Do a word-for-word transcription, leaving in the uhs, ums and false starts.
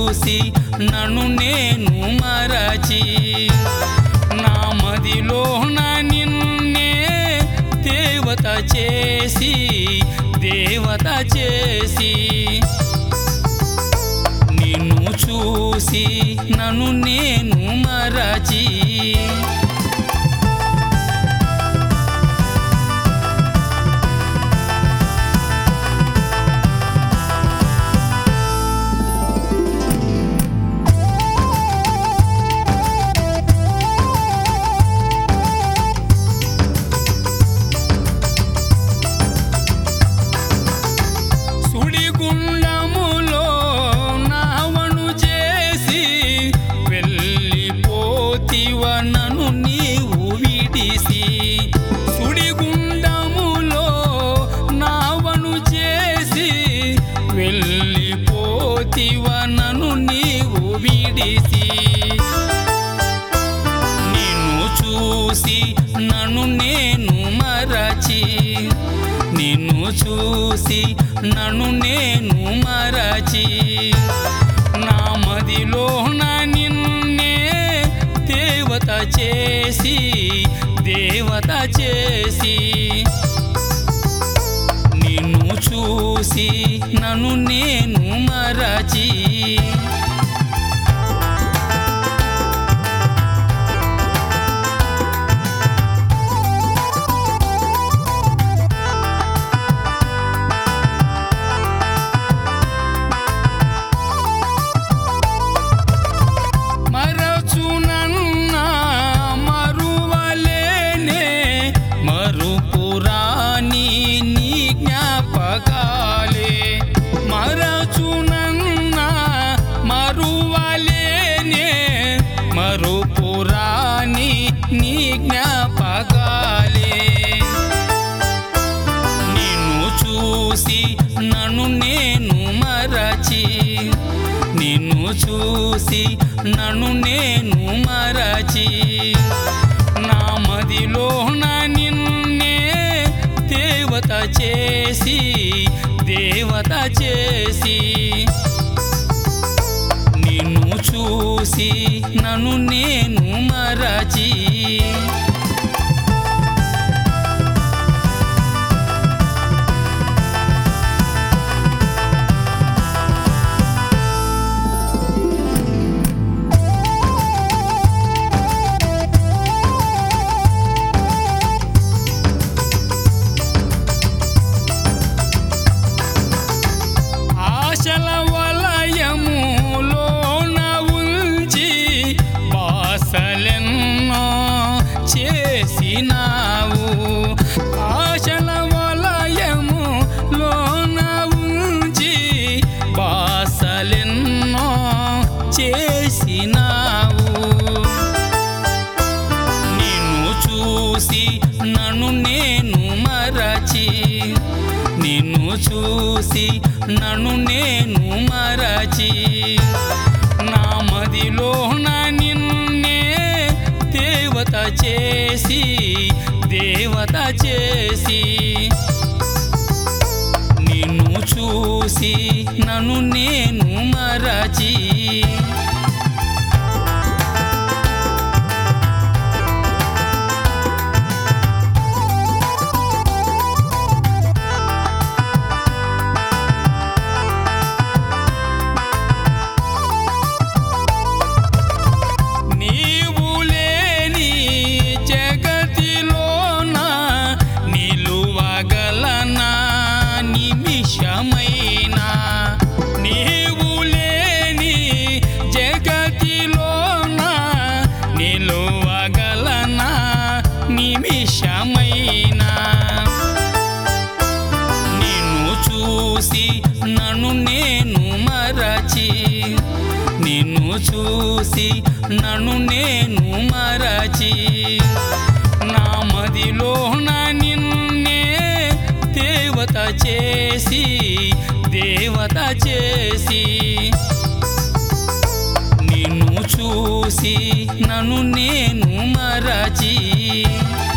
చూసి నన్ను నేను మరచి నా మదిలో నా నిన్నే దేవత చేసి దేవత చేసి నిన్ను చూసి నన్ను నేను మరచి నన్ను నీవు విడిసి నిన్ను చూసి నన్ను నేను మరచి నిన్ను చూసి నన్ను నేను మరచి నా మదిలో నా నిన్నే దేవత చేసి దేవత చేసి నిన్ను చూసి నన్ను నేను మరచి మరచునన్నా మరువలేనే మరుపురాని నీ జ్ఞాపకాలే మరచునన్నా మరువలేనే మరుపురాని నీ జ్ఞాపకాలే నిన్ను చూసి నన్ను నేను మరచి నిన్ను చూసి నన్ను నేను మరచి నా మదిలో నా నిన్నే దేవత చేసి దేవత చేసి నిన్ను చూసి నన్ను నేను మరచి చేసినావు ఆశల వలయములోన ఉంచి బాసలెన్నో చేసినావు నిన్ను చూసి నన్ను నేను మరచి నిన్ను చూసి నన్ను నేను మరచి నా మదిలో నా నిన్నే దేవత చేసి దేవత చేసి నిన్ను చూసి నన్ను నేను మరచి నిమిషమైనా నిన్ను చూసి నన్ను నేను మరచి నిన్ను చూసి నన్ను నేను మరచి నా మదిలో నా నిన్నే దేవత చేసి దేవత చేసి నిన్ను చూసి నన్ను నేను మరచి